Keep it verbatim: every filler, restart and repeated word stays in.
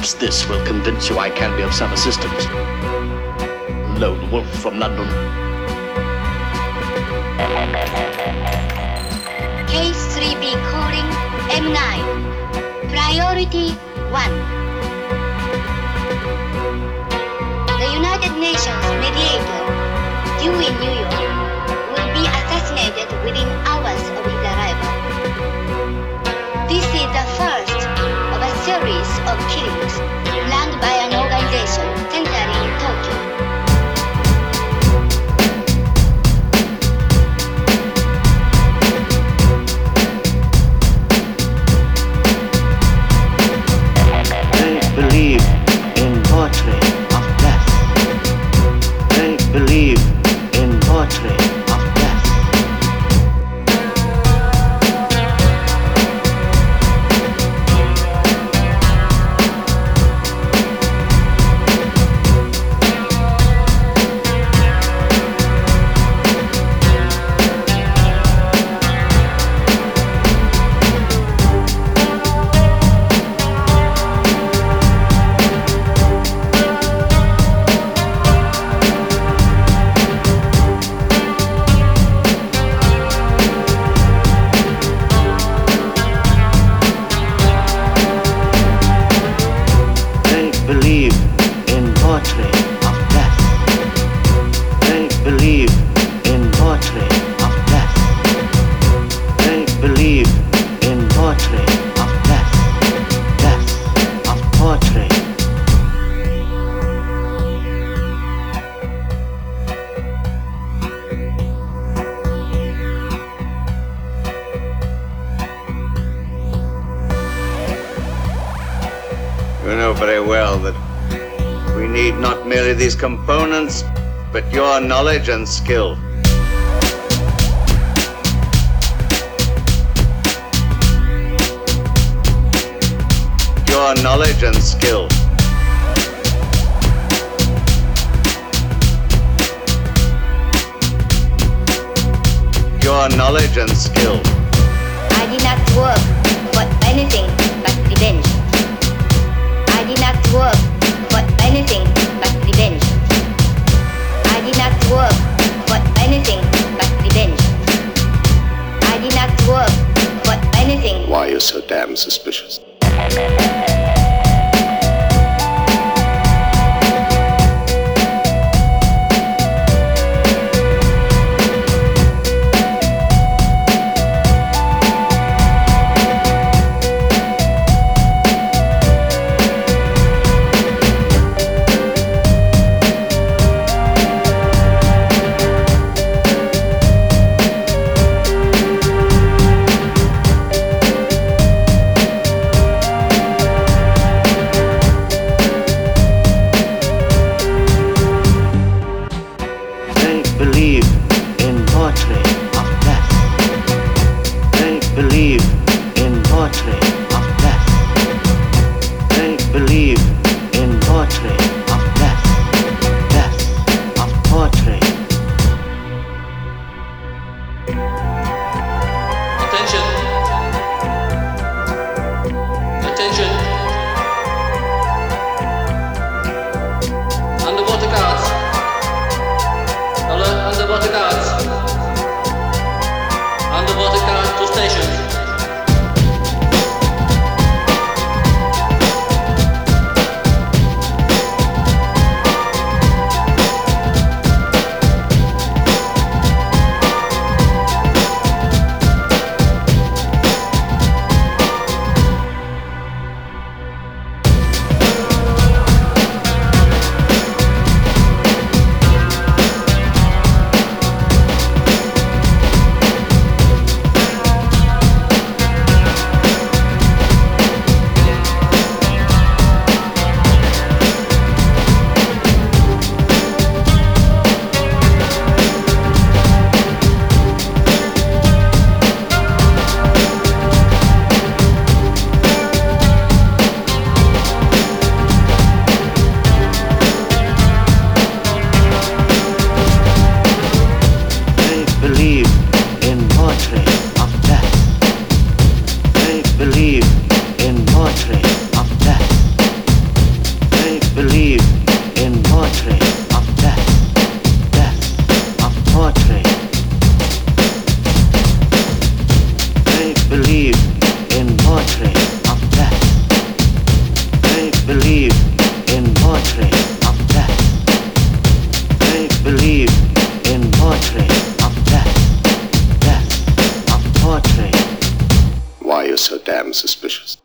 Perhaps this will convince you I can be of some assistance. Lone Wolf from London. Case three B calling M nine. Priority one. The United Nations mediator, due in New York, will be assassinated within hours of his arrival. This is the first of a series of killings planned by an organization centering in Tokyo. They believe in poetry of death. They believe in poetry of death. They believe in poetry of death. They believe in poetry of death. They believe in poetry of death. Death of poetry. You know very well that we need not merely these components, but your knowledge and skill. Your knowledge and skill. Your knowledge and skill. I did not work for anything but revenge. I did not work for anything but revenge. I did not work for anything but revenge. I did not work for anything. Why are you so damn suspicious? suspicious.